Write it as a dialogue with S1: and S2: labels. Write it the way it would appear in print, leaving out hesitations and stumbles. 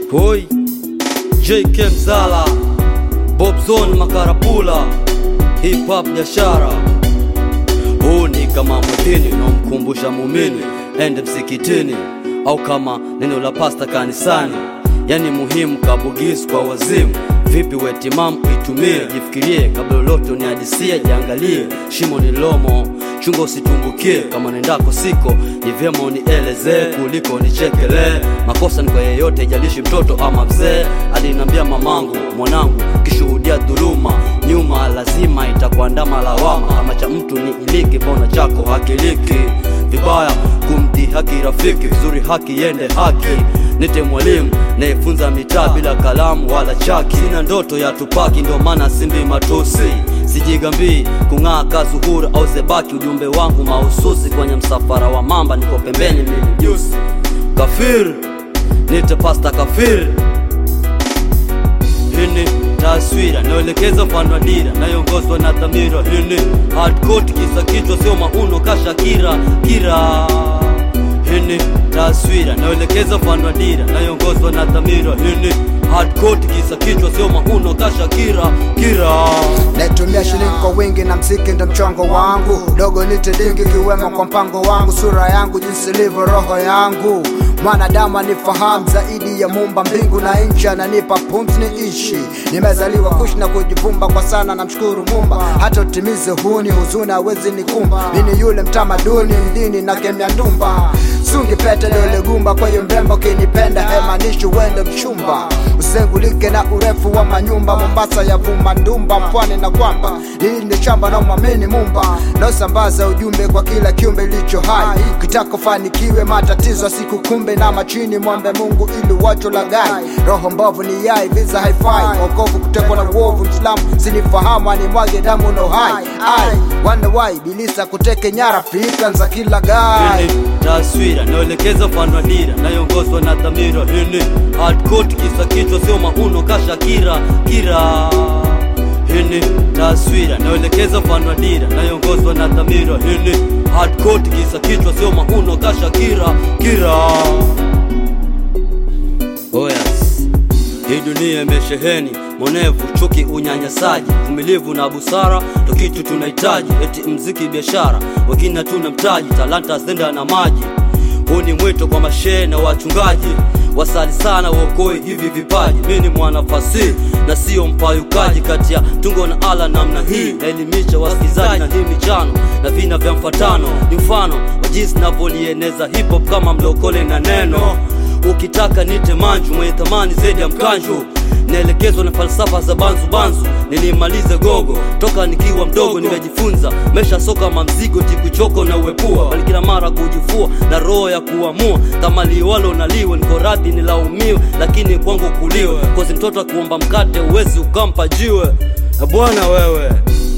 S1: Hoi JK Mzala, Bobzone Makarapula, hip hop biashara. Huu ni kama mwitini unaomkumbusha muumini ende msikitini, au kama neno la pasta kanisani. Yani muhimu kabugis kwa wazimu. Vipi we timamu itumie, jifikirie kabla lolote uniadisie. Jiangalie shimo ni lomo, chungo usitumbukie. Kama nendako siko ni vyema unieleze kuliko nichekele. Makosa ni kwa yeyote, ijalishi mtoto ama mzee. Alinambia mamangu, mwanangu kishuhudia dhuluma, nyuma lazima itakuandama lawama. Kama cha mtu ni iliki, mbona chako hakiliki? Vibaya kumdhihaki rafiki, vizuri haki yende haki. Nite mwalimu nayefunza mitaa bila kalamu wala chaki. Sina ndoto ya tupaki, ndio maana simbi matusi. Sijigambii kung'aa kazuhura au zebaki. Ujumbe wangu mahususi kwenye msafara wa mamba, niko pembeni mimi jusi. Kafir, nite pasta kafir. Hini taswira naelekeza mfano wa dira, nayongozwa na dhamira. Hini hardcore kisa kichwa sio mauno kasha kira. Hini taswira naelekeza mfano wa dira, nayongozwa na dhamira. Hini hardcore kisa kichwa sio mauno kasha kira.
S2: Naitumia shilingi kwa wingi na mziki ndo mchongo wangu. Dogo nite dingi kiwemo kwa mpango wangu. Sura yangu jinsi livyo roho yangu. Mwanadamu anifahamu zaidi ya Muumba mbingu na nchi, ananipa pumzi niishi. Nimezaliwa kuishi na kujivumba kwa sana, namshukuru Muumba. Hata utimize huni huzuni hawezi nikumba. Mimi yule mtamaduni mdini na kemia ndumba. Sungi pete dole gumba, kwa hiyo mrembo kinipenda hemanishi uende mchumba. Usengulike na urefu wa manyumba, Mombasa ya vuma ndumba, pwani na kwamba hili ni shamba na mwamini Mumba. Na sambaza ujumbe kwa kila kiumbe licho hai. Kitako fanikiwe matatizo siku kumbe, na machini mwambe Mungu ili wacho lagai. Roho mbovu ni yai, visa hi-fi. Wokovu kutekwa na uovu, Islamu sinifahamu animwage damu no hai. Wonder why bilisa kuteke nyara fikra za kila guy.
S1: Hini taswira naelekeza mfano wa dira, nayongozwa na dhamira. Hini hardcore kisa kichwa sio mauno kasha kira. Hini taswira naelekeza mfano wa dira, nayongozwa na dhamira. Hini hardcore kisa kichwa sio mauno kasha kira. Oh yes. Hii dunia imesheheni monevu, chuki, unyanyasaji. Uvumilivu na busara ndo kitu tunahitaji. Eti mziki biashara, wengine hatuna mtaji. Talanta zenda na maji. Huu ni mwito kwa mashehe na wachungaji. Wasali sana uokoe hivi vipaji. Mimi ni mwanafasihi na sio mpayukaji. Kati ya tungo na ala namna hii, naelimisha wasikizaji na hii michano na vina vya mfatano. Ni mfano wa jinsi ninavyolieneza hip hop kama mlokole na neno. Ukitaka nite manju mwenye thamani zaidi ya mkanju. Naelekezwa na falsafa za banzu. Nilimalize gogo toka nikiwa mdogo, nimejifunza mesha soka mamzigo tikuchoko na uepua. Bali kila mara kujifua na roho ya kuamua. Kama liwalo na liwe niko radhi nilaumiwe, lakini kwangu kuliwe. Kozi mtoto kuomba mkate uwezi ukampa jiwe. Bwana wewe